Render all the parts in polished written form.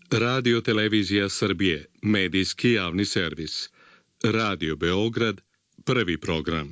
Radio Televizija Srbije, medijski javni servis. Radio Beograd, prvi program.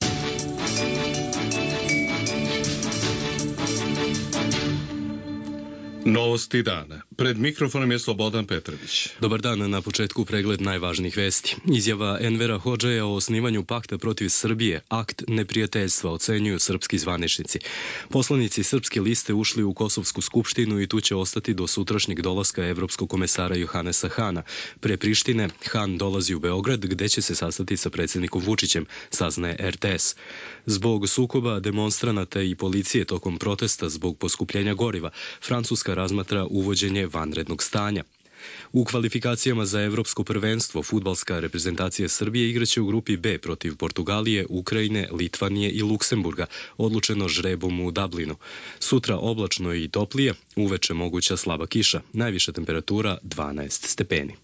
Novosti dana. Pred mikrofonom je Slobodan Petrović. Dobar dan, na početku pregled najvažnijih vesti. Izjava Envera Hodžaja o osnivanju pakta protiv Srbije, akt neprijateljstva, ocenjuju srpski zvaničnici. Poslanici Srpske liste ušli u Kosovsku skupštinu i tu će ostati do sutrašnjeg dolaska evropskog komesara Johanesa Hana. Pre Prištine, Han dolazi u Beograd gde će se sastati sa predsjednikom Vučićem, saznaje RTS. Zbog sukoba demonstranata i policije tokom protesta zbog poskupljenja goriva, Francuska razmatra uvođenje vanrednog stanja. U kvalifikacijama za evropsko prvenstvo fudbalska reprezentacija Srbije igraće u grupi B protiv Portugalije, Ukrajine, Litvanije i Luksemburga, odlučeno žrebom u Dublinu. Sutra oblačno i toplije, uveče moguća slaba kiša, najviša temperatura 12 stepeni.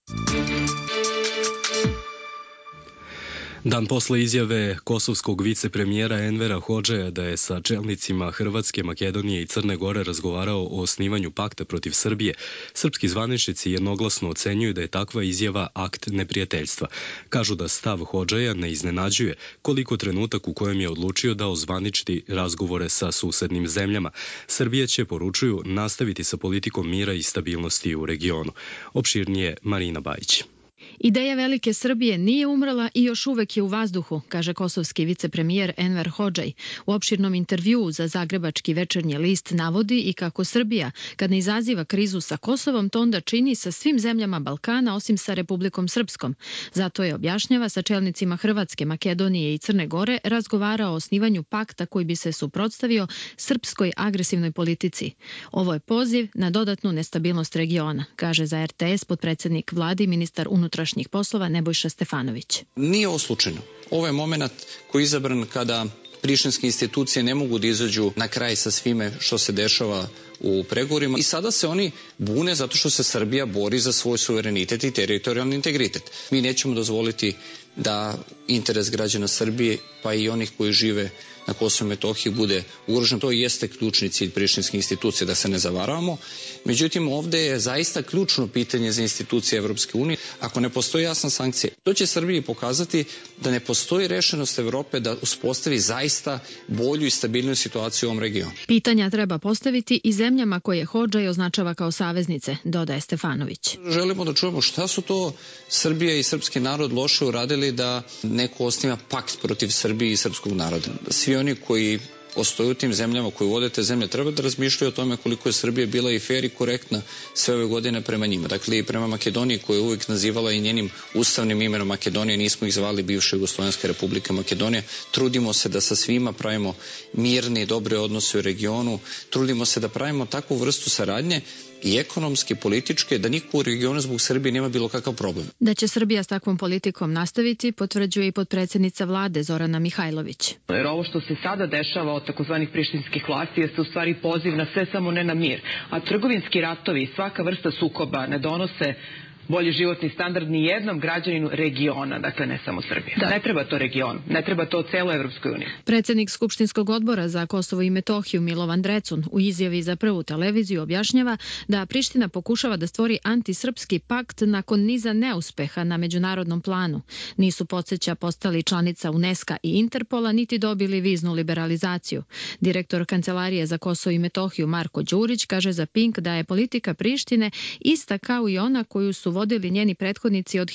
Dan posle izjave kosovskog vicepremijera Envera Hodžaja da je sa čelnicima Hrvatske, Makedonije i Crne Gore razgovarao o osnivanju pakta protiv Srbije, srpski zvaničnici jednoglasno ocenjuju da je takva izjava akt neprijateljstva. Kažu da stav Hodžaja ne iznenađuje koliko trenutak u kojem je odlučio da ozvaniči razgovore sa susednim zemljama. Srbija će, poručuju, nastaviti sa politikom mira i stabilnosti u regionu. Opširnije Marina Bajić. Ideja velike Srbije nije umrla i još uvek je u vazduhu, kaže kosovski vicepremijer Enver Hodžaj. U opširnom intervjuu za zagrebački Večernji list navodi i kako Srbija, kad ne izaziva krizu sa Kosovom, to onda čini sa svim zemljama Balkana osim sa Republikom Srpskom. Zato je, objašnjava, sa čelnicima Hrvatske, Makedonije i Crne Gore razgovarao o osnivanju pakta koji bi se suprotstavio srpskoj agresivnoj politici. Ovo je poziv na dodatnu nestabilnost regiona, kaže za RTS potpredsednik vlade i ministar unutrašnjih poslova Nebojša Stefanović. Nije ovo slučajno. Ovo je moment koji je izabran kada prištinske institucije ne mogu da izađu na kraj sa svime što se dešava u pregovorima i sada se oni bune zato što se Srbija bori za svoj suverenitet i teritorijalni integritet. Mi nećemo dozvoliti da interes građana Srbije, pa i onih koji žive na Kosovu i Metohiji, bude ugrožen. To jeste ključni cilj prištinskih institucija, da se ne zavaravamo. Međutim, ovde je zaista ključno pitanje za institucije Evropske unije. Ako ne postoji jasna sankcija, to će Srbiji pokazati da ne postoji rešenost Evrope da uspostavi zaista bolju i stabilnu situaciju u ovom regionu. Pitanja treba postaviti i zemljama koje Hodžaj označava kao saveznice, dodaje Stefanović. Želimo da čujemo šta su to Srbija i srpski narod loše uradili da neko osniva pakt protiv Srbije i srpskog naroda. Svi oni koji postoje u tim zemljama, koji vode te zemlje, treba da razmišljaju o tome koliko je Srbija bila i fair i korektna sve ove godine prema njima. Dakle, i prema Makedoniji, koju je uvijek nazivala i njenim ustavnim imenom Makedonije, nismo ih zvali bivša Jugoslovenska republika Makedonija. Trudimo se da sa svima pravimo mirne i dobre odnose u regionu, trudimo se da pravimo takvu vrstu saradnje i ekonomske, političke, da niko u regionu zbog Srbije nema bilo kakav problem. Da će Srbija s takvom politikom nastaviti, potvrđuje i potpredsjednica vlade Zorana Mihajlović. Jer ovo što se sada dešava od takozvanih prištinskih vlasti jeste u stvari poziv na sve samo ne na mir. A trgovinski ratovi i svaka vrsta sukoba ne donose bolji životni standard ni jednom građaninu regiona, dakle ne samo Srbije. Da. Ne treba to regionu, ne treba to celoj Evropskoj uniji. Predsjednik Skupštinskog odbora za Kosovo i Metohiju Milovan Drecun u izjavi za Prvu televiziju objašnjava da Priština pokušava da stvori antisrpski pakt nakon niza neuspeha na međunarodnom planu. Nisu, podsjeća, postali članica UNESCO i Interpola, niti dobili viznu liberalizaciju. Direktor Kancelarije za Kosovo i Metohiju Marko Đurić kaže za Pink da je politika Prištine ista kao i ona koju su vodili njeni prethodnici od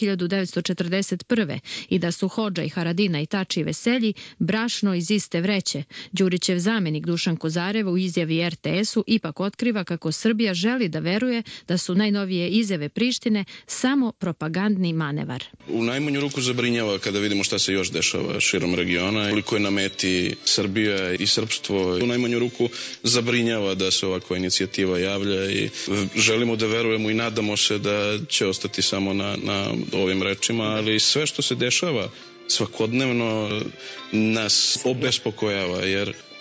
1941. i da su Hodžaj, Haradina i Tači Veselji brašno iz iste vreće. Đurićev zamenik Dušan Kozarev u izjavi RTS-u ipak otkriva kako Srbija želi da veruje da su najnovije izjave Prištine samo propagandni manevar. U najmanju ruku zabrinjava kada vidimo šta se još dešava širom regiona, koliko je na meti Srbija i srpstvo. U najmanju ruku zabrinjava da se ovakva inicijativa javlja i želimo da verujemo i nadamo se da će ostati samo na ovim rečima, ali sve što se dešava svakodnevno nas obespokojava, jer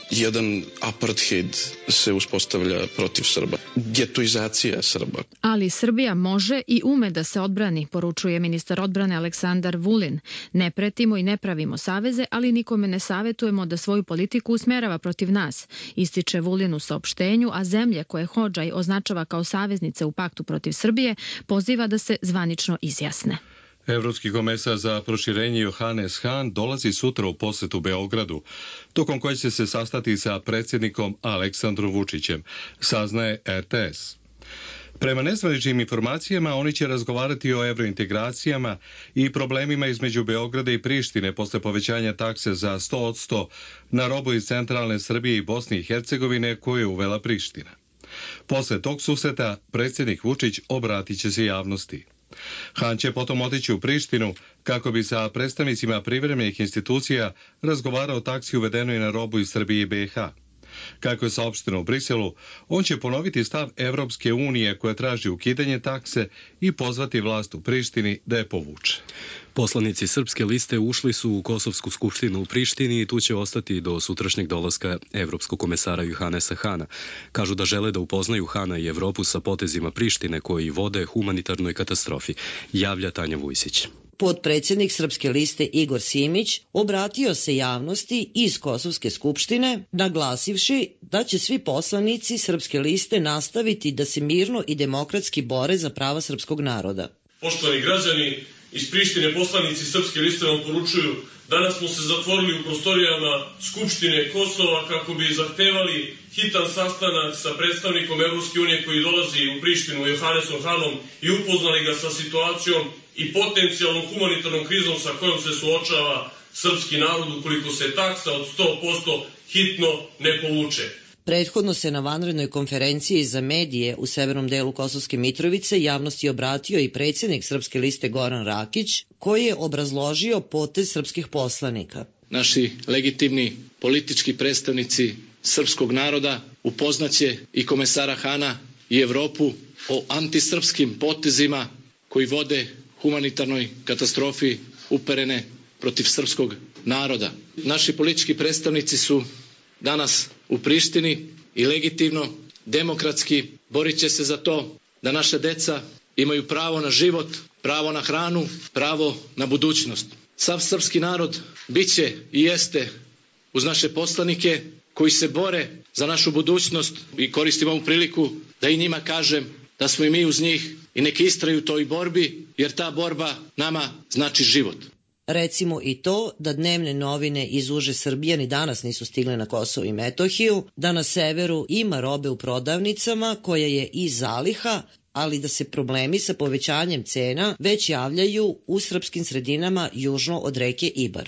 jedan apartheid se uspostavlja protiv Srba. Getoizacija Srba. Ali Srbija može i ume da se odbrani, poručuje ministar odbrane Aleksandar Vulin. Ne pretimo i ne pravimo saveze, ali nikome ne savetujemo da svoju politiku usmerava protiv nas, ističe Vulin u saopštenju, a zemlje koje Hodžaj označava kao saveznice u paktu protiv Srbije poziva da se zvanično izjasne. Evropski komesar za proširenje Johannes Hahn dolazi sutra u posetu Beogradu, tokom koje će se sastati sa predsjednikom Aleksandrom Vučićem, saznaje RTS. Prema nezvaničnim informacijama, oni će razgovarati o evrointegracijama i problemima između Beograda i Prištine posle povećanja takse za 100% na robu iz centralne Srbije i Bosne i Hercegovine koju je uvela Priština. Posle tog susreta, predsjednik Vučić obratit će se javnosti. Han će potom otići u Prištinu kako bi sa predstavnicima privremenih institucija razgovarao o taksi uvedenoj na robu iz Srbije i BiH. Kako je saopšteno u Briselu, on će ponoviti stav Evropske unije koja traži ukidanje takse i pozvati vlast u Prištini da je povuče. Poslanici Srpske liste ušli su u Kosovsku skupštinu u Prištini i tu će ostati do sutrašnjeg dolaska Evropskog komesara Johannesa Hahna. Kažu da žele da upoznaju Hahna i Evropu sa potezima Prištine koji vode humanitarnoj katastrofi, javlja Tanja Vujsić. Potpredsjednik Srpske liste Igor Simić obratio se javnosti iz Kosovske skupštine, naglasivši da će svi poslanici Srpske liste nastaviti da se mirno i demokratski bore za prava srpskog naroda. Poštovani građani, iz Prištine poslanici Srpske liste vam poručuju: danas smo se zatvorili u prostorijama Skupštine Kosova kako bi zahtevali hitan sastanak sa predstavnikom Evropske unije koji dolazi u Prištinu, Johannesom Hahnom, i upoznali ga sa situacijom i potencijalnom humanitarnom krizom sa kojom se suočava srpski narod ukoliko se taksa od 100% hitno ne povuče. Prethodno se na vanrednoj konferenciji za medije u severnom delu Kosovske Mitrovice javnosti obratio i predsjednik Srpske liste Goran Rakić, koji je obrazložio potez srpskih poslanika. Naši legitimni politički predstavnici srpskog naroda upoznaće i komesara Hahna i Evropu o antisrpskim potezima koji vode humanitarnoj katastrofi uperene protiv srpskog naroda. Naši politički predstavnici su danas u Prištini i legitimno, demokratski borit će se za to da naša deca imaju pravo na život, pravo na hranu, pravo na budućnost. Sav srpski narod biće i jeste uz naše poslanike koji se bore za našu budućnost i koristim ovu priliku da i njima kažem da smo i mi uz njih i neka istraju u toj borbi, jer ta borba nama znači život. Recimo i to da dnevne novine iz uže Srbije ni danas nisu stigle na Kosovo i Metohiju, da na severu ima robe u prodavnicama koja je iz zaliha, ali da se problemi sa povećanjem cena već javljaju u srpskim sredinama južno od reke Ibar.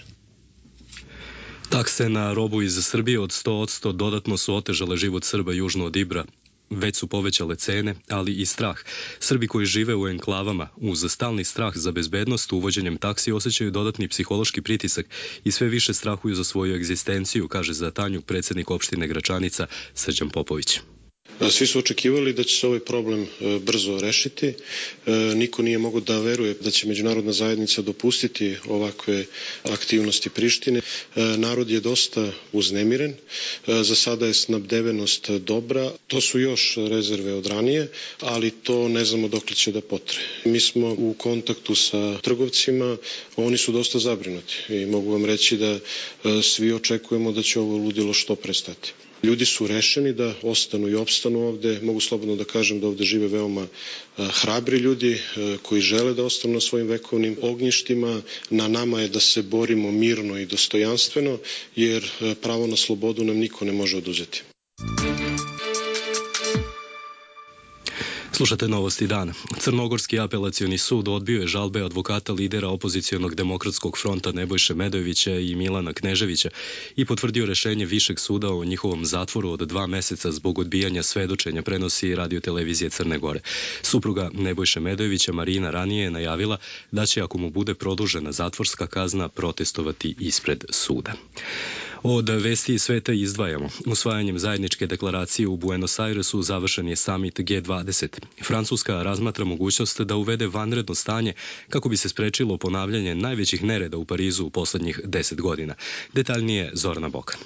Takse na robu iz Srbije od 100% dodatno su otežale život Srba južno od Ibra. Već su povećale cene, ali i strah. Srbi koji žive u enklavama uz stalni strah za bezbednost uvođenjem taksi osjećaju dodatni psihološki pritisak i sve više strahuju za svoju egzistenciju, kaže za Tanju predsjednik opštine Gračanica Srđan Popović. Svi su očekivali da će se ovaj problem brzo rešiti. Niko nije mogao da veruje da će međunarodna zajednica dopustiti ovakve aktivnosti Prištine. Narod je dosta uznemiren. Za sada je snabdevenost dobra. To su još rezerve od ranije, ali to ne znamo dokle će da potraje. Mi smo u kontaktu sa trgovcima, oni su dosta zabrinuti i mogu vam reći da svi očekujemo da će ovo ludilo što prestati. Ljudi su rešeni da ostanu i opstanu ovde. Mogu slobodno da kažem da ovde žive veoma hrabri ljudi koji žele da ostanu na svojim vekovnim ognjištima. Na nama je da se borimo mirno i dostojanstveno, jer pravo na slobodu nam niko ne može oduzeti. Slušate Novosti dana. Crnogorski apelacioni sud odbio je žalbe advokata lidera opozicionog demokratskog fronta Nebojše Medojevića i Milana Kneževića i potvrdio rešenje Višeg suda o njihovom zatvoru od 2 meseca zbog odbijanja svedočenja, prenosi radiotelevizije Crne Gore. Supruga Nebojše Medojevića, Marina, ranije je najavila da će, ako mu bude produžena zatvorska kazna, protestovati ispred suda. Od vesti iz sveta izdvajamo. Usvajanjem zajedničke deklaracije u Buenos Airesu završen je samit G20. Francuska razmatra mogućnost da uvede vanredno stanje kako bi se sprečilo ponavljanje najvećih nereda u Parizu u poslednjih 10 godina. Detaljnije Zorana Bokan.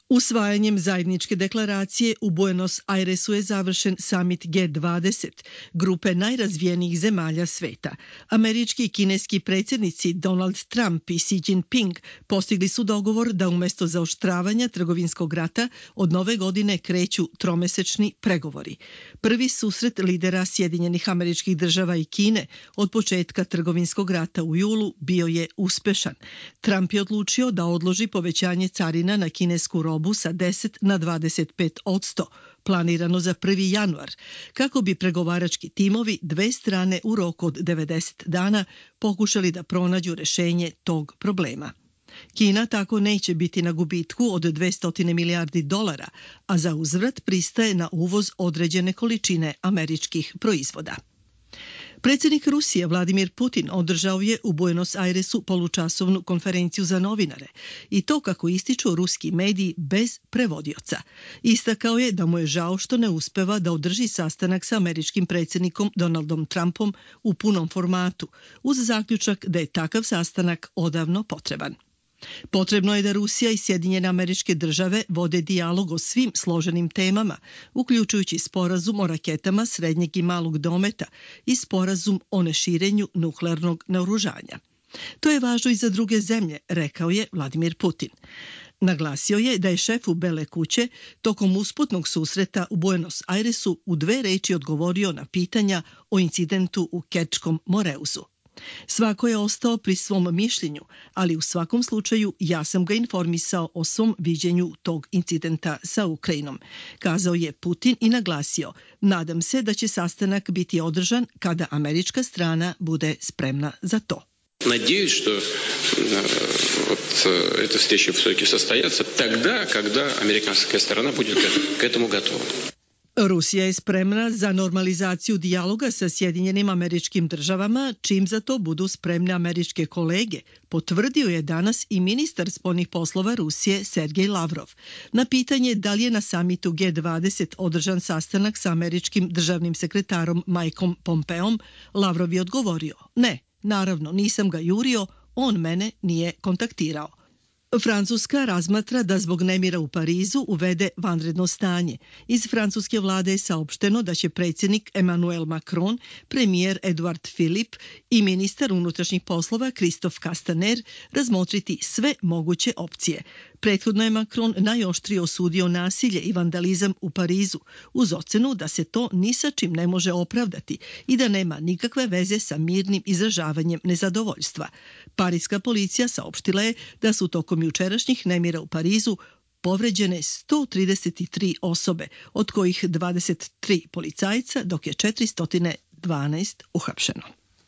Usvajanjem zajedničke deklaracije u Buenos Airesu je završen samit G20, grupe najrazvijenijih zemalja sveta. Američki i kineski predsjednici Donald Trump i Xi Jinping postigli su dogovor da umjesto zaoštravanja trgovinskog rata od nove godine kreću tromesečni pregovori. Prvi susret lidera Sjedinjenih Američkih Država i Kine od početka trgovinskog rata u julu bio je uspešan. Trump je odlučio da odloži povećanje carina na kinesku robu sa 10 na 25%, planirano za 1. januar, kako bi pregovarački timovi dve strane u roku od 90 dana pokušali da pronađu rešenje tog problema. Kina tako neće biti na gubitku od 200 milijardi dolara, a za uzvrat pristaje na uvoz određene količine američkih proizvoda. Predsjednik Rusije Vladimir Putin održao je u Buenos Airesu polučasovnu konferenciju za novinare i to, kako ističu ruski mediji, bez prevodioca. Istakao je da mu je žao što ne uspeva da održi sastanak sa američkim predsjednikom Donaldom Trumpom u punom formatu, uz zaključak da je takav sastanak odavno potreban. Potrebno je da Rusija i Sjedinjene Američke Države vode dijalog o svim složenim temama, uključujući sporazum o raketama srednjeg i malog dometa i sporazum o neširenju nuklearnog naoružanja. To je važno i za druge zemlje, rekao je Vladimir Putin. Naglasio je da je šefu Bele kuće tokom usputnog susreta u Buenos Airesu u dve reči odgovorio na pitanja o incidentu u Kerčkom Moreuzu. Svako je ostao pri svom mišljenju, ali u svakom slučaju ja sam ga informisao o svom viđenju tog incidenta sa Ukrajinom, kazao je Putin i naglasio: nadam se da će sastanak biti održan kada američka strana bude spremna za to. Надеюсь, что эта встреча все-таки состоится тогда, когда американская сторона будет к этому готова. Rusija je spremna za normalizaciju dijaloga sa Sjedinjenim Američkim Državama, čim za to budu spremne američke kolege, potvrdio je danas i ministar spoljnih poslova Rusije Sergej Lavrov. Na pitanje da li je na samitu G20 održan sastanak sa američkim državnim sekretarom Mikeom Pompeom, Lavrov je odgovorio: ne, naravno, nisam ga jurio, on mene nije kontaktirao. Francuska razmatra da zbog nemira u Parizu uvede vanredno stanje. Iz francuske vlade je saopšteno da će predsjednik Emmanuel Macron, premijer Edouard Philippe i ministar unutrašnjih poslova Christophe Castaner razmotriti sve moguće opcije. Prethodno je Macron najoštrije osudio nasilje i vandalizam u Parizu, uz ocenu da se to ni sa čim ne može opravdati i da nema nikakve veze sa mirnim izražavanjem nezadovoljstva. Pariska policija saopštila je da su tokom jučerašnjih nemira u Parizu povređene 133 osobe, od kojih 23 policajca, dok je 412 uhapšeno.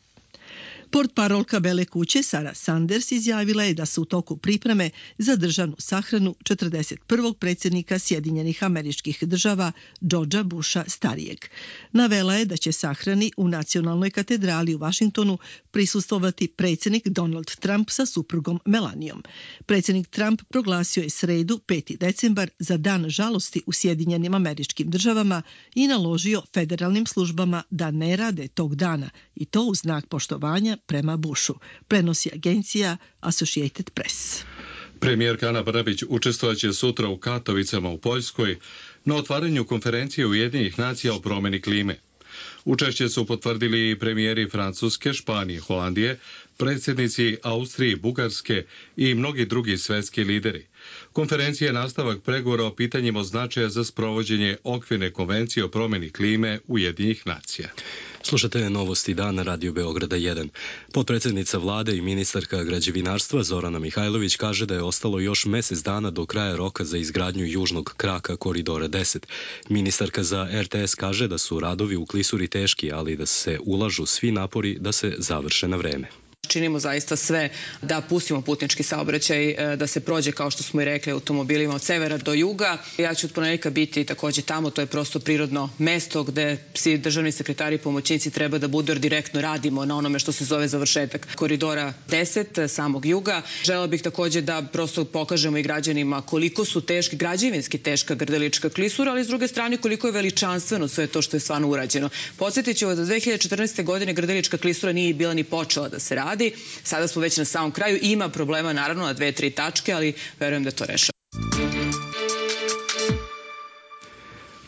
Portparolka Bele kuće Sarah Sanders izjavila je da su u toku pripreme za državnu sahranu 41. predsjednika Sjedinjenih Američkih Država Georgea Busha starijeg. Navela je da će sahrani u Nacionalnoj katedrali u Vašingtonu prisustvovati predsjednik Donald Trump sa suprugom Melanijom. Predsjednik Trump proglasio je sredu 5. decembar za dan žalosti u Sjedinjenim Američkim Državama i naložio federalnim službama da ne rade tog dana, i to u znak poštovanja prema Bushu, prenosi agencija Associated Press. Premijerka Ana Brnabić učestvovaće sutra u Katovicama u Poljskoj na otvaranju konferencije Ujedinjenih nacija o promjeni klime. Učešće su potvrdili premijeri Francuske, Španije, Holandije, predsjednici Austrije, Bugarske i mnogi drugi svetski lideri. Konferencija je nastavak pregovora o pitanjima od značaja za sprovođenje okvirne konvencije o promjeni klime Ujedinjenih nacija. Slušate novosti dana Radio Beograda 1. Potpredsjednica vlade i ministarka građevinarstva Zorana Mihajlović kaže da je ostalo još mjesec dana do kraja roka za izgradnju južnog kraka koridora 10. Ministarka za RTS kaže da su radovi u klisuri teški, ali da se ulažu svi napori da se završe na vreme. Činimo zaista sve da pustimo putnički saobraćaj, da se prođe, kao što smo i rekli, automobilima od severa do juga. Ja ću od ponedeljka biti takođe tamo, to je prosto prirodno mesto gde svi državni sekretari i pomoćnici treba da budu, jer direktno radimo na onome što se zove završetak koridora 10, samog juga. Želela bih takođe da prosto pokažemo i građanima koliko su teški, građevinski teška Grdelička klisura, ali s druge strane koliko je veličanstveno sve to što je stvarno urađeno. Podsjetit ću vas da 2014. godine Grdelička klisura nije bila ni počela da se radi. Sada smo već na samom kraju. Ima problema naravno na 2-3 tačke, ali verujem da to rešava.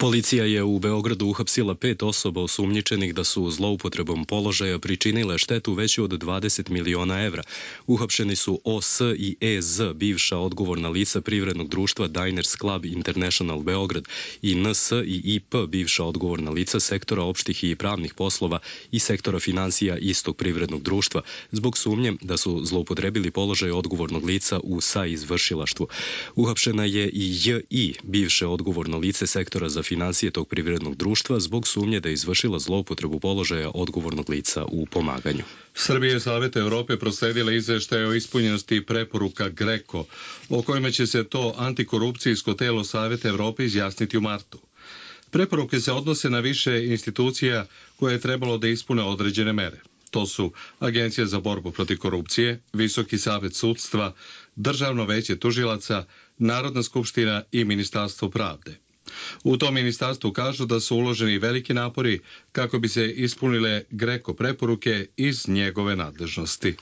Policija je u Beogradu uhapsila 5 osoba osumnjičenih da su zloupotrebom položaja pričinile štetu veću od 20 miliona evra. Uhapšeni su OS i EZ, bivša odgovorna lica privrednog društva Diners Club International Beograd, i NS i IP, bivša odgovorna lica sektora opštih i pravnih poslova i sektora financija istog privrednog društva, zbog sumnje da su zloupotrebili položaj odgovornog lica u saizvršilaštvu. Uhapšena je i JI, bivše odgovorno lice sektora za financije tog privrednog društva, zbog sumnje da je izvršila zloupotrebu položaja odgovornog lica u pomaganju. Srbija i Savet Evrope prosledila izveštaje o ispunjenosti preporuka GRECO, o kojima će se to antikorupcijsko telo Saveta Evrope izjasniti u martu. Preporuke se odnose na više institucija koje je trebalo da ispune određene mere. To su Agencija za borbu protiv korupcije, Visoki savet sudstva, Državno veće tužilaca, Narodna skupština i Ministarstvo pravde. U tom ministarstvu kažu da su uloženi veliki napori kako bi se ispunile GRECO preporuke iz njegove nadležnosti.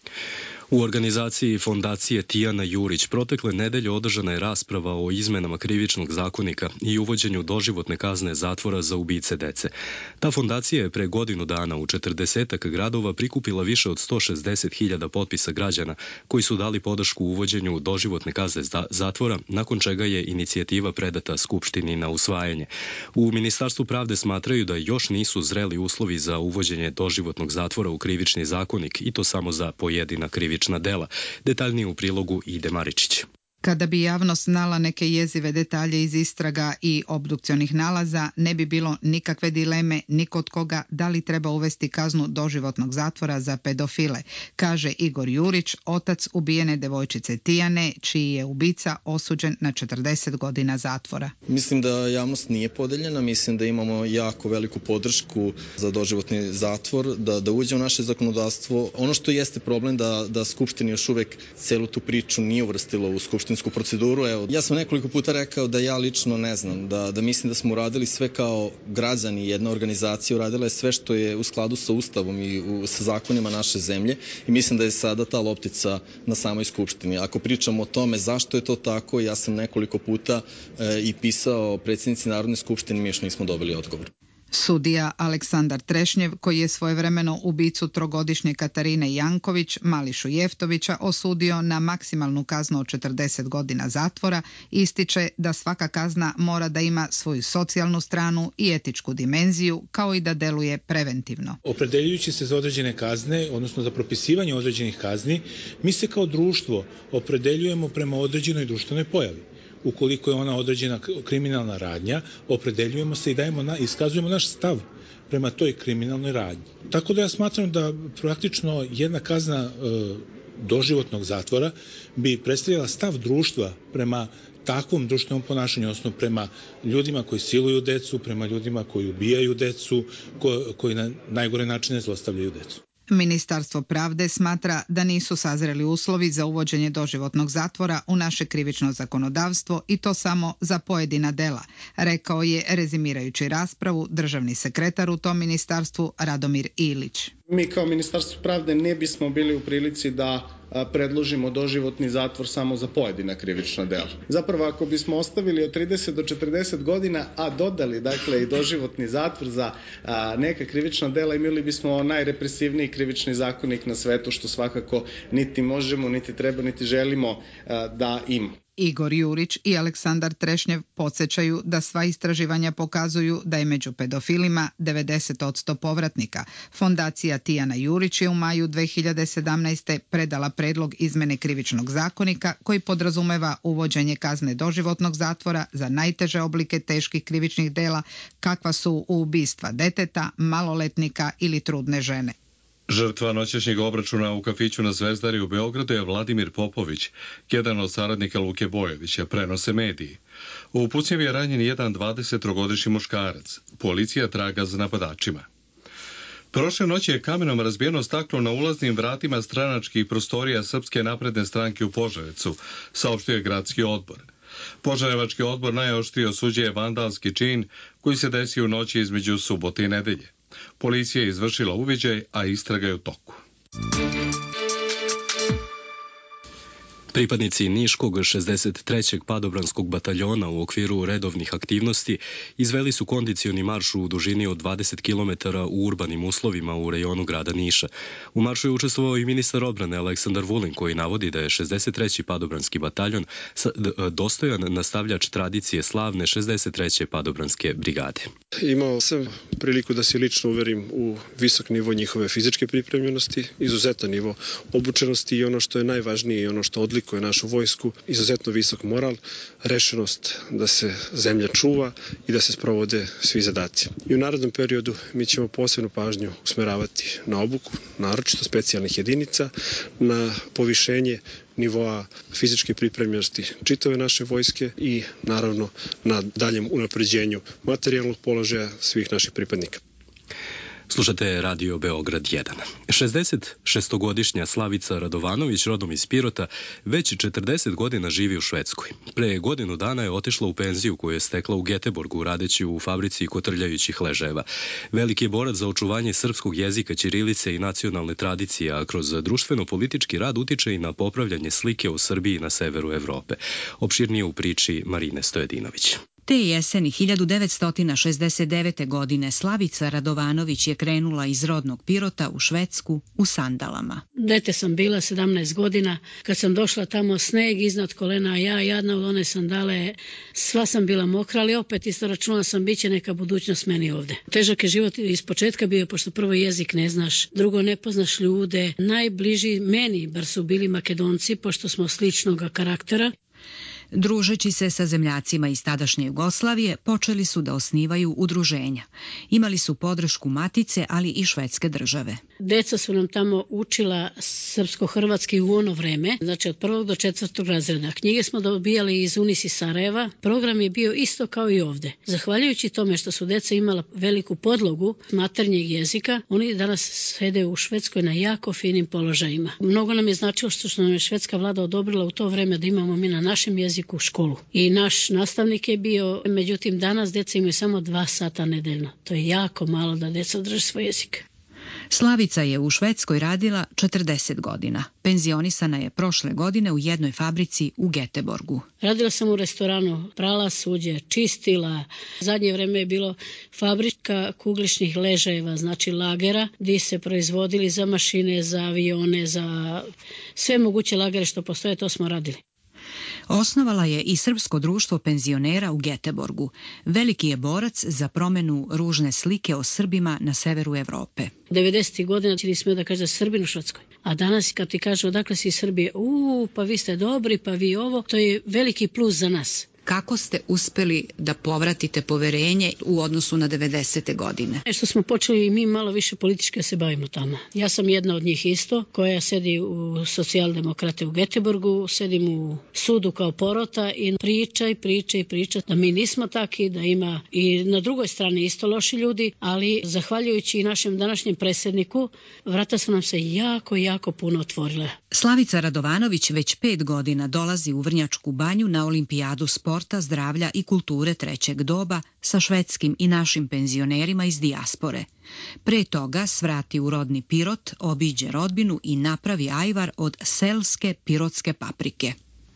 U organizaciji Fondacije Tijana Jurić protekle nedelje održana je rasprava o izmenama krivičnog zakonika i uvođenju doživotne kazne zatvora za ubice dece. Ta fondacija je pre godinu dana u 40 gradova prikupila više od 160.000 potpisa građana koji su dali podršku uvođenju doživotne kazne zatvora, nakon čega je inicijativa predata Skupštini na usvajanje. U Ministarstvu pravde smatraju da još nisu zreli uslovi za uvođenje doživotnog zatvora u krivični zakonik, i to samo za pojedina krivična dela. Detaljnije u prilogu Ide Maričić. Kada bi javnost znala neke jezive detalje iz istraga i obdukcionih nalaza, ne bi bilo nikakve dileme ni kod koga da li treba uvesti kaznu doživotnog zatvora za pedofile, kaže Igor Jurić, otac ubijene devojčice Tijane, čiji je ubica osuđen na 40 godina zatvora. Mislim da javnost nije podeljena, mislim da imamo jako veliku podršku za doživotni zatvor, da uđe u naše zakonodavstvo. Ono što jeste problem da Skupština još uvek celu tu priču nije uvrstila u skupštinsku proceduru. Evo, ja sam nekoliko puta rekao da ja lično ne znam, da mislim da smo uradili sve kao građani, jedna organizacija uradila je sve što je u skladu sa Ustavom i sa zakonima naše zemlje, i mislim da je sada ta loptica na samoj Skupštini. Ako pričamo o tome zašto je to tako, ja sam nekoliko puta i pisao predsjednici Narodne skupštine, mi još nismo dobili odgovor. Sudija Aleksandar Trešnjev, koji je svojevremeno ubicu trogodišnje Katarine Janković, Mališu Jeftovića, osudio na maksimalnu kaznu od 40 godina zatvora, ističe da svaka kazna mora da ima svoju socijalnu stranu i etičku dimenziju, kao i da deluje preventivno. Opredeljujući se za određene kazne, odnosno za propisivanje određenih kazni, mi se kao društvo opredeljujemo prema određenoj društvenoj pojavi. Ukoliko je ona određena kriminalna radnja, opredeljujemo se i iskazujemo naš stav prema toj kriminalnoj radnji. Tako da ja smatram da praktično jedna kazna doživotnog zatvora bi predstavljala stav društva prema takvom društvenom ponašanju, odnosno prema ljudima koji siluju decu, prema ljudima koji ubijaju decu, koji na najgore načine zlostavljaju decu. Ministarstvo pravde smatra da nisu sazreli uslovi za uvođenje doživotnog zatvora u naše krivično zakonodavstvo, i to samo za pojedina dela, rekao je, rezimirajući raspravu, državni sekretar u tom ministarstvu Radomir Ilić. Mi kao Ministarstvo pravde ne bismo bili u prilici da predložimo doživotni zatvor samo za pojedina krivična dela. Zapravo, ako bismo ostavili od 30 do 40 godina, a dodali i doživotni zatvor za neka krivična dela, imali bismo najrepresivniji krivični zakonik na svetu, što svakako niti možemo, niti treba, niti želimo da imamo. Igor Jurić i Aleksandar Trešnjev podsjećaju da sva istraživanja pokazuju da je među pedofilima 90% povratnika. Fondacija Tijana Jurić je u maju 2017. predala predlog izmene krivičnog zakonika koji podrazumeva uvođenje kazne doživotnog zatvora za najteže oblike teških krivičnih dela, kakva su ubistva deteta, maloletnika ili trudne žene. Žrtva noćešnjeg obračuna u kafiću na Zvezdari u Beogradu je Vladimir Popović, jedan od saradnika Luke Bojovića, prenose mediji. U pucnjevi je ranjen jedan 23-godišnji muškarac. Policija traga za napadačima. Prošle noći je kamenom razbijeno staklo na ulaznim vratima stranačkih prostorija Srpske napredne stranke u Požarevcu, saopštio je gradski odbor. Požarevački odbor najoštrije osuđuje vandalski čin koji se desio u noći između subote i nedelje. Policija je izvršila uviđaj, a istraga je u toku. Pripadnici Niškog 63. padobranskog bataljona u okviru redovnih aktivnosti izveli su kondicioni marš u dužini od 20 km u urbanim uslovima u rejonu grada Niša. U maršu je učestvovao i ministar odbrane Aleksandar Vulin, koji navodi da je 63. padobranski bataljon dostojan nastavljač tradicije slavne 63. padobranske brigade. Imao sam priliku da se lično uverim u visok nivo njihove fizičke pripremljenosti, izuzetan nivo obučenosti i ono što je najvažnije i ono što odlikuje našu vojsku, izuzetno visok moral, rešenost da se zemlja čuva i da se sprovode svi zadaci. I u narednom periodu mi ćemo posebnu pažnju usmeravati na obuku, naročito specijalnih jedinica, na povišenje nivoa fizičke pripremljenosti čitave naše vojske i naravno na daljem unapređenju materijalnog položaja svih naših pripadnika. Slušate Radio Beograd 1. 66-godišnja Slavica Radovanović, rodom iz Pirota, već 40 godina živi u Švedskoj. Pre godinu dana je otišla u penziju koju je stekla u Geteborgu, radeći u fabrici kotrljajućih ležajeva. Veliki je borac za očuvanje srpskog jezika, ćirilice i nacionalne tradicije, a kroz društveno-politički rad utiče i na popravljanje slike u Srbiji na severu Evrope. Opširnije u priči Marine Stojedinović. Te jeseni 1969. godine Slavica Radovanović je krenula iz rodnog Pirota u Švedsku u sandalama. Dete sam bila 17 godina, kad sam došla tamo sneg iznad kolena, a ja jadna od one sandale, sva sam bila mokra, ali opet isto računala sam biće neka budućnost meni ovde. Težak je život iz početka bio, pošto prvo jezik ne znaš, drugo ne poznaš ljude, najbliži meni bar su bili Makedonci, pošto smo sličnog karaktera. Družeći se sa zemljacima iz tadašnje Jugoslavije, počeli su da osnivaju udruženja. Imali su podršku Matice, ali i švedske države. Deca su nam tamo učila srpsko-hrvatski u ono vreme, znači od 1. do 4. razreda. Knjige smo dobijali iz Unisi Sarajeva. Program je bio isto kao i ovde. Zahvaljujući tome što su deca imala veliku podlogu maternjeg jezika, oni danas sede u Švedskoj na jako finim položajima. Mnogo nam je značilo što nam je švedska vlada odobrila u to vreme da imamo mi na našem jeziku u školu. I naš nastavnik je bio, međutim danas deca imaju samo 2 sata nedeljno. To je jako malo da deca drže svoj jezik. Slavica je u Švedskoj radila 40 godina. Penzionisana je prošle godine u jednoj fabrici u Geteborgu. Radila sam u restoranu, prala suđe, čistila. Zadnje vreme je bilo fabrika kugličnih ležajeva, znači lagera, gdje se proizvodili za mašine, za avione, za sve moguće lagere što postoje, to smo radili. Osnovala je i Srpsko društvo penzionera u Geteborgu. Veliki je borac za promenu ružne slike o Srbima na severu Evrope. 90. godina čini sme da kaže Srbin u Švedskoj. A danas kad ti kaže odakle si iz Srbije, pa vi ste dobri, pa vi ovo, to je veliki plus za nas. Kako ste uspeli da povratite poverenje u odnosu na 90. godine? Što smo počeli i mi malo više politički se bavimo tamo. Ja sam jedna od njih isto, koja sedi u socijaldemokrate u Geteborgu, sedim u sudu kao porota i priča da mi nismo taki, da ima i na drugoj strani isto loši ljudi, ali zahvaljujući i našem današnjem predsjedniku, vrata su nam se jako puno otvorile. Slavica Radovanović već 5 godina dolazi u Vrnjačku banju na olimpijadu sporta, zdravlja i kulture trećeg doba sa švedskim i našim penzionerima iz dijaspore. Pre toga svrati u rodni Pirot, obiđe rodbinu i napravi ajvar od selske pirotske paprike.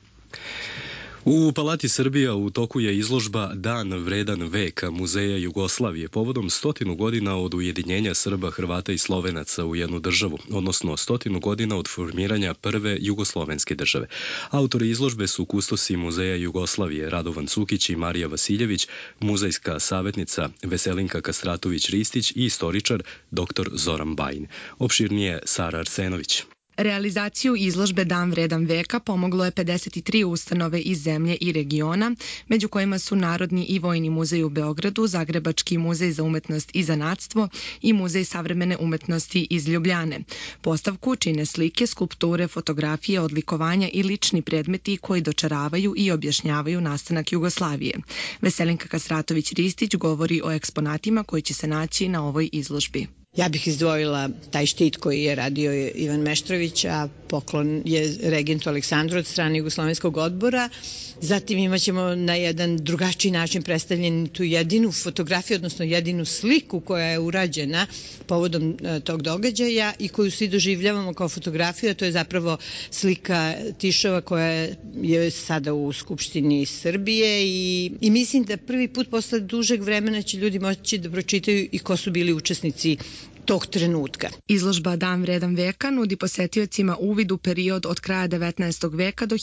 U Palati Srbija u toku je izložba Dan vredan veka Muzeja Jugoslavije povodom 100 godina od ujedinjenja Srba, Hrvata i Slovenaca u jednu državu, odnosno 100 godina od formiranja prve jugoslovenske države. Autori izložbe su kustosi Muzeja Jugoslavije Radovan Cukić i Marija Vasiljević, muzejska savjetnica Veselinka Kastratović-Ristić i istoričar dr. Zoran Bajin. Opširnije Sara Arsenović. Realizaciju izložbe Dan vredan veka pomoglo je 53 ustanove iz zemlje i regiona, među kojima su Narodni i Vojni muzej u Beogradu, Zagrebački muzej za umetnost i zanatstvo i Muzej savremene umetnosti iz Ljubljane. Postavku čine slike, skulpture, fotografije, odlikovanja i lični predmeti koji dočaravaju i objašnjavaju nastanak Jugoslavije. Veselinka Kastratović-Ristić govori o eksponatima koji će se naći na ovoj izložbi. Ja bih izdvojila taj štit koji je radio Ivan Meštrović, a poklon je regentu Aleksandru od strane Jugoslovenskog odbora. Zatim imaćemo na jedan drugačiji način predstavljen tu jedinu fotografiju, odnosno jedinu sliku koja je urađena povodom tog događaja i koju svi doživljavamo kao fotografiju, a to je zapravo slika Tišova koja je sada u Skupštini Srbije i mislim da prvi put posle dužeg vremena će ljudi moći da pročitaju i ko su bili učesnici tog trenutka. Izložba Dan vredan veka nudi posetiocima uvid u period od kraja 19. veka do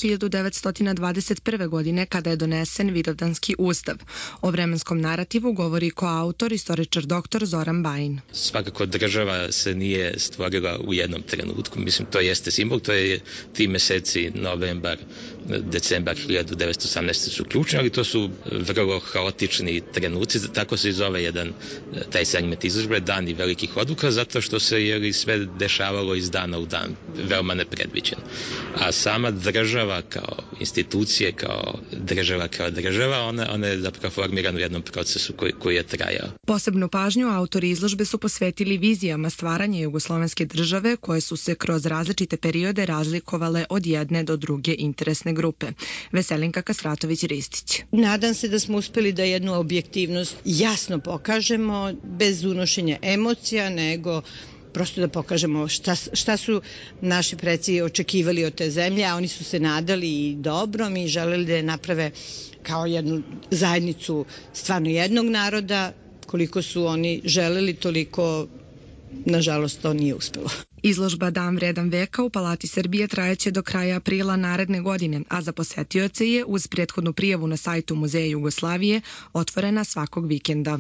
1921. godine kada je donesen Vidovdanski ustav. O vremenskom narativu govori koautor, istoričar dr. Zoran Bajin. Svakako država se nije stvorila u jednom trenutku. Mislim, to jeste simbol, to je 3 meseci, novembar, decembar 1918. su ključni, ali to su vrlo haotični trenuci. Tako se zove taj segment izložbe, dani velikih odluka, zato što se sve dešavalo iz dana u dan, veoma nepredviđeno. A sama država kao institucije, kao država, ona je zapravo formirana u jednom procesu koji je trajao. Posebnu pažnju autori izložbe su posvetili vizijama stvaranja jugoslovenske države koje su se kroz različite periode razlikovale od jedne do druge interesne grupe. Veselinka Kastratović-Ristić. Nadam se da smo uspeli da jednu objektivnost jasno pokažemo, bez unošenja emocija, nego prosto da pokažemo šta su naši preci očekivali od te zemlje, a oni su se nadali i dobrom i želeli da je naprave kao jednu zajednicu stvarno jednog naroda. Koliko su oni želeli, toliko nažalost to nije uspelo. Izložba Dan vredan veka u Palati Srbije trajaće do kraja aprila naredne godine, a za posetioce je uz prethodnu prijavu na sajtu Muzeja Jugoslavije otvorena svakog vikenda.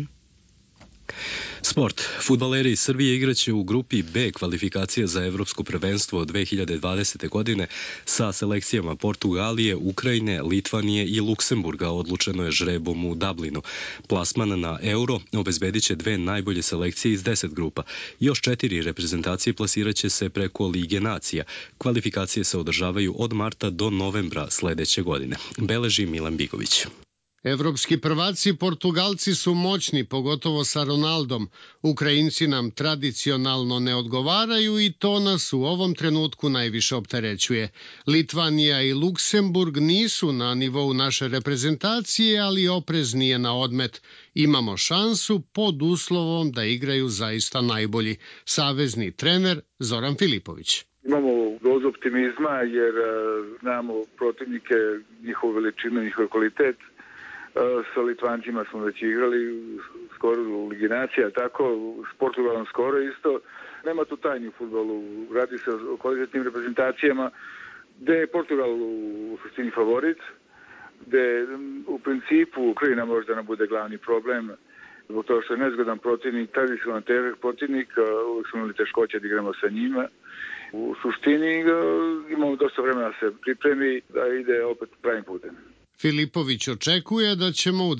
Sport. Fudbaleri iz Srbije igraće u grupi B kvalifikacije za Evropsko prvenstvo 2020. godine sa selekcijama Portugalije, Ukrajine, Litvanije i Luksemburga. Odlučeno je žrebom u Dublinu. Plasman na Euro obezbedit će 2 najbolje selekcije iz 10 grupa. Još 4 reprezentacije plasiraće se preko Lige nacija. Kvalifikacije se održavaju od marta do novembra sledeće godine. Beleži Milan Bigović. Evropski prvaci Portugalci su moćni, pogotovo sa Ronaldom. Ukrajinci nam tradicionalno ne odgovaraju i to nas u ovom trenutku najviše opterećuje. Litvanija i Luksemburg nisu na nivou naše reprezentacije, ali opreznije na odmet. Imamo šansu pod uslovom da igraju zaista najbolji. Savezni trener Zoran Filipović. Imamo dozu optimizma jer znamo protivnike, njihovu veličinu, njihov kvalitet. Sa Litvancima smo već igrali skoro u Ligi nacija, tako, s Portugalom skoro isto. Nema tu tajni u fudbalu, radi se o kvalitetnim reprezentacijama, gde je Portugal u suštini favorit, gde u principu Ukrajina možda nam bude glavni problem, zbog toga što je nezgodan protivnik, tradicionalan težak protivnik, uvijek smo imali teškoće da igramo sa njima. U suštini imamo dosta vremena da se pripremi, da ide opet pravim putem. Filipović očekuje da ćemo u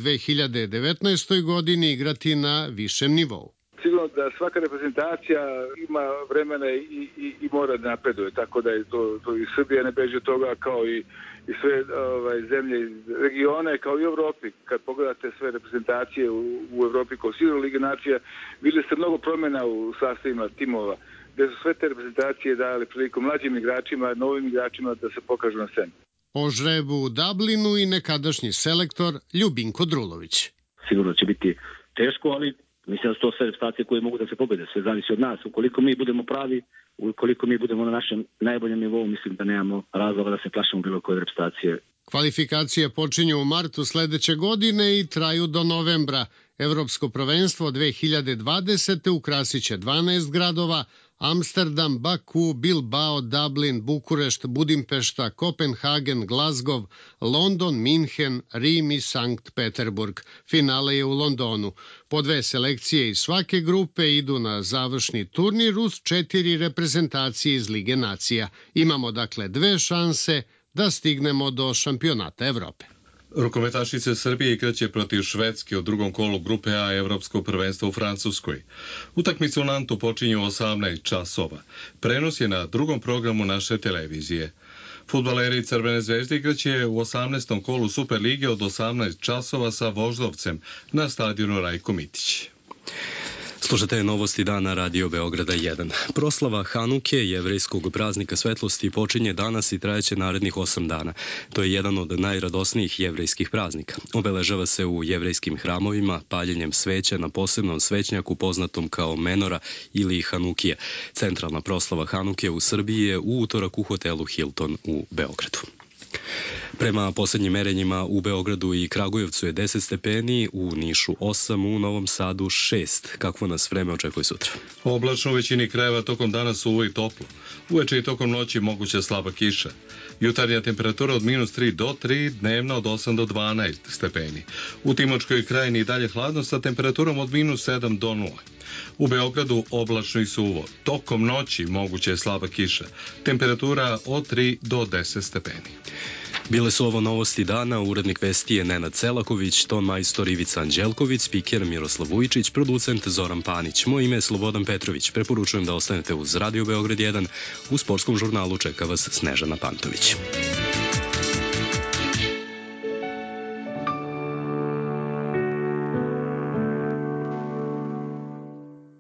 2019. godini igrati na višem nivou. Sigurno da svaka reprezentacija ima vremena i mora da napreduje, tako da je to i Srbija ne beži od toga, kao i sve zemlje iz regione, kao i u Evropi. Kad pogledate sve reprezentacije u Evropi kao sigurno Lige nacija, videli ste mnogo promjena u sastavima timova, gde su sve te reprezentacije dali priliku mlađim igračima, novim igračima da se pokažu na sceni. O žrebu u Dublinu i nekadašnji selektor Ljubinko Drulović. Sigurno će biti teško, ali mislim da su to sve reprezentacije koje mogu da se pobede. Sve zavisi od nas. Ukoliko mi budemo pravi, ukoliko mi budemo na našem najboljem nivou, mislim da nemamo razloga da se plašimo bilo koje reprezentacije. Kvalifikacije počinju u martu sledeće godine i traju do novembra. Evropsko prvenstvo 2020. ukrasiće 12 gradova: Amsterdam, Baku, Bilbao, Dublin, Bukurešt, Budimpešta, Kopenhagen, Glazgov, London, Minhen, Rim i Sankt Peterburg. Finale je u Londonu. Po 2 selekcije iz svake grupe idu na završni turnir uz 4 reprezentacije iz Lige nacija. Imamo dakle 2 šanse da stignemo do šampionata Evrope. Rukometašice Srbije igraće protiv Švedske u drugom kolu grupe A Evropskog prvenstva u Francuskoj. Utakmica u Nantu počinje u 18 časova. Prenos je na drugom programu naše televizije. Fudbaleri Crvene zvezde igraće u 18. kolu Superlige od 18 časova sa Voždovcem na stadionu Rajko Mitić. Slušate novosti dana Radio Beograda 1. Proslava Hanuke, jevrejskog praznika svetlosti, počinje danas i trajeće narednih 8 dana. To je jedan od najradosnijih jevrejskih praznika. Obeležava se u jevrejskim hramovima paljenjem sveća na posebnom svećnjaku poznatom kao menora ili Hanukije. Centralna proslava Hanuke u Srbiji je u utorak u hotelu Hilton u Beogradu. Prema poslednjim merenjima u Beogradu i Kragujevcu je 10 stepeni, u Nišu 8, u Novom Sadu 6. Kakvo nas vreme očekuje sutra? Oblačno u većini krajeva tokom dana suvo i toplo. Uveče i tokom noći moguća slaba kiša. Jutarnja temperatura od -3 do 3, dnevna od 8 do 12 stepeni. U Timočkoj krajini i dalje hladno sa temperaturom od -7 do 0. U Beogradu oblačno i suvo. Tokom noći moguća je slaba kiša. Temperatura od 3 do 10 stepeni. Bile su ovo novosti dana, urednik vesti je Nenad Celaković, ton majstor Ivica Anđelković, spiker Miroslav Vujčić, producent Zoran Panić. Moje ime je Slobodan Petrović. Preporučujem da ostanete uz Radio Beograd 1. U sportskom žurnalu čeka vas Snežana Pantović.